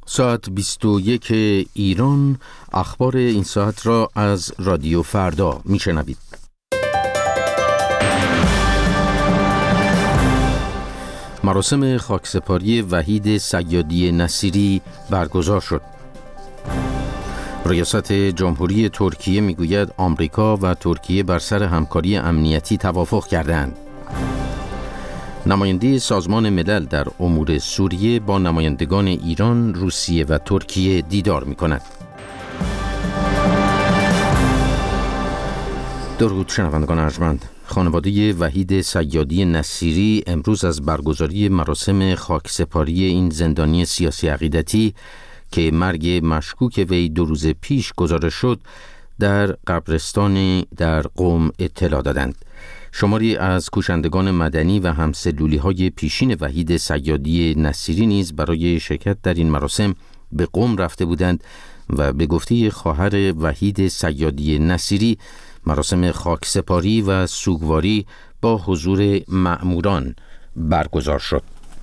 ساعت 21 ایران. اخبار این ساعت را از رادیو فردا میشنوید. مراسم خاکسپاری وحید صیادی نصیری برگزار شد. ریاست جمهوری ترکیه میگوید آمریکا و ترکیه بر سر همکاری امنیتی توافق کردند. نماینده سازمان ملل در امور سوریه با نمایندگان ایران، روسیه و ترکیه دیدار می‌کند. درود شنوندگان ارجمند. خانواده وحید صیادی نصیری امروز از برگزاری مراسم خاکسپاری این زندانی سیاسی عقیدتی که مرگ مشکوک وی 2 روز پیش گزارش شد در قبرستانی در قم اطلاع دادند. شماری از کوشندگان مدنی و همسلولی‌های پیشین وحید صیادی نصیری نیز برای شرکت در این مراسم به قم رفته بودند و به گفته خواهر وحید صیادی نصیری مراسم خاکسپاری و سوگواری با حضور مأموران برگزار شد.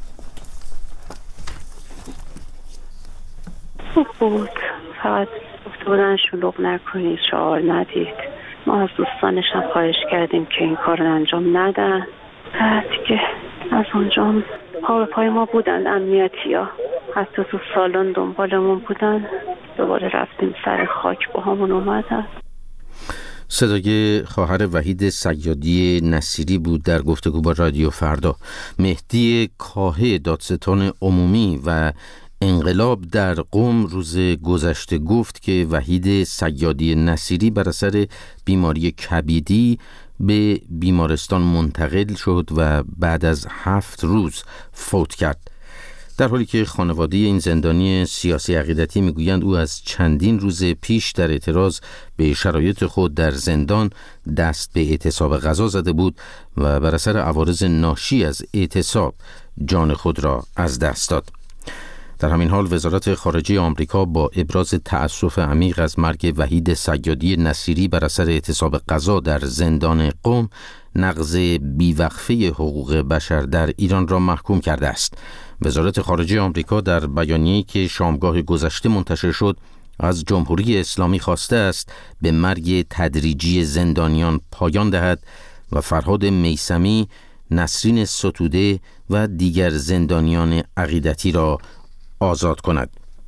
خوب بود، فقط گفته بودن شلوغ نکنید، شعار ندید. ما از دوستانش هم خواهش کردیم که این کار رو انجام ندن. دیگه از اونجا پا به پای ما بودن امنیتی ها، حتی تو سالن دنبالمون بودن. دوباره رفتیم سر خاک با همون اومدن. صدای خواهر وحید صیادی نصیری بود در گفتگو با رادیو فردا. مهدی کاهه، دادستان عمومی و انقلاب در قم روز گذشته گفت که وحید صیادی نصیری بر اثر بیماری کبدی به بیمارستان منتقل شد و بعد از 7 روز فوت کرد. در حالی که خانواده این زندانی سیاسی عقیدتی میگویند او از چندین روز پیش در اعتراض به شرایط خود در زندان دست به اعتصاب غذا زده بود و بر اثر عوارض ناشی از اعتصاب جان خود را از دست داد. در همین حال وزارت خارجه آمریکا با ابراز تأسف عمیق از مرگ وحید صیادی نصیری بر اثر اعتصاب غذا در زندان قم، نقض بیوقفه حقوق بشر در ایران را محکوم کرده است. وزارت خارجه آمریکا در بیانیه‌ای که شامگاه گذشته منتشر شد از جمهوری اسلامی خواسته است به مرگ تدریجی زندانیان پایان دهد و فرهاد میثمی، نسرین ستوده و دیگر زندانیان عقیدتی را آزاد کند.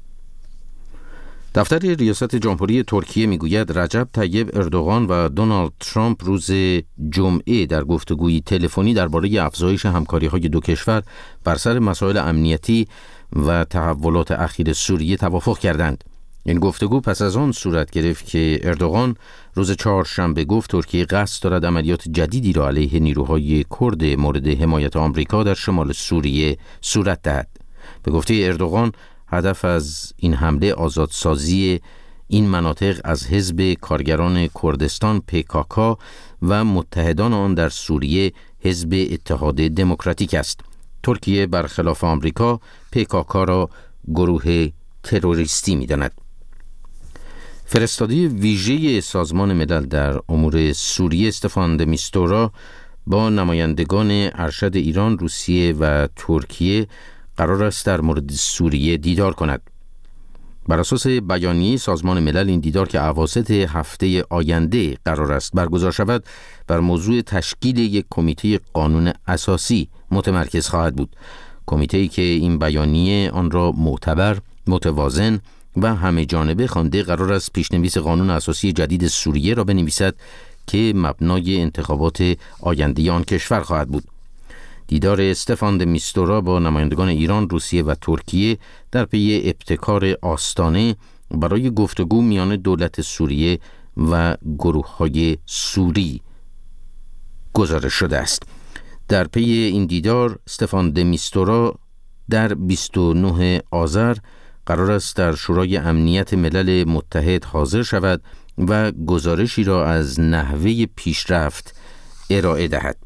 دفتر ریاست جمهوری ترکیه میگوید رجب طیب اردوغان و دونالد ترامپ روز جمعه در گفتگوی تلفنی درباره افزایش همکاری‌های دو کشور بر سر مسائل امنیتی و تحولات اخیر سوریه توافق کردند. این گفتگو پس از آن صورت گرفت که اردوغان روز چهارشنبه گفت ترکیه قصد دارد عملیات جدیدی را علیه نیروهای کرد مورد حمایت آمریکا در شمال سوریه صورت دهد. به گفته اردوغان هدف از این حمله آزادسازی این مناطق از حزب کارگران کردستان PKK و متحدان آن در سوریه حزب اتحاد دموکراتیک است. ترکیه برخلاف آمریکا PKK را گروه تروریستی می‌داند. فرستاده ویژه سازمان ملل در امور سوریه استفان د میستورا با نمایندگان ارشد ایران، روسیه و ترکیه قرار است در مورد سوریه دیدار کند. بر اساس بیانیه سازمان ملل این دیدار که اواسط هفته آینده قرار است برگزار شود بر موضوع تشکیل یک کمیته قانون اساسی متمرکز خواهد بود. کمیته‌ای که این بیانیه آن را معتبر، متوازن و همه جانبه خوانده قرار است پیشنویس قانون اساسی جدید سوریه را بنویسد که مبنای انتخابات آینده آن کشور خواهد بود. دیدار استفان د میستورا با نمایندگان ایران، روسیه و ترکیه در پی ابتکار آستانه برای گفتگو میان دولت سوریه و گروه‌های سوری گزارش شده است. در پی این دیدار استفان د میستورا در 29 آذر قرار است در شورای امنیت ملل متحد حاضر شود و گزارشی را از نحوه پیشرفت ارائه دهد.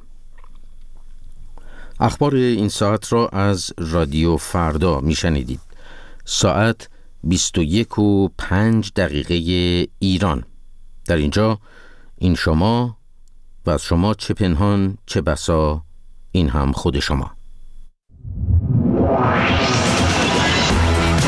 اخبار این ساعت را از رادیو فردا میشنیدید. ساعت 21:05 ایران. در اینجا این شما و از شما چه پنهان چه بسا این هم خود شما.